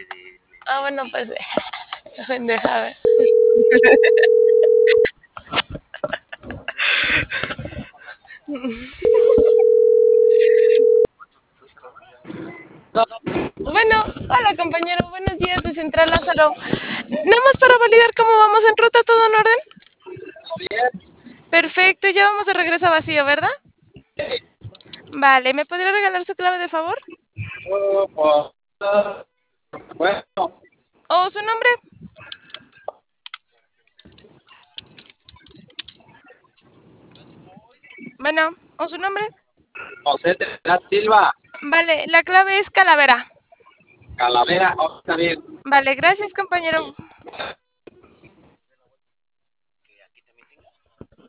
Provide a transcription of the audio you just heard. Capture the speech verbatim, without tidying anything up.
Ah, bueno, pues, pendejada. Bueno, hola compañero, buenos días de Central Lázaro. Nada más para validar cómo vamos en ruta, ¿todo en orden? Perfecto, ya vamos de regreso a vacío, ¿verdad? Vale, ¿me podría regalar su clave de favor? Bueno, ¿O su nombre? Bueno, ¿o su nombre? José Trinidad Silva, Vale, la clave es calavera. Calavera, oh, está bien. Vale, gracias compañero.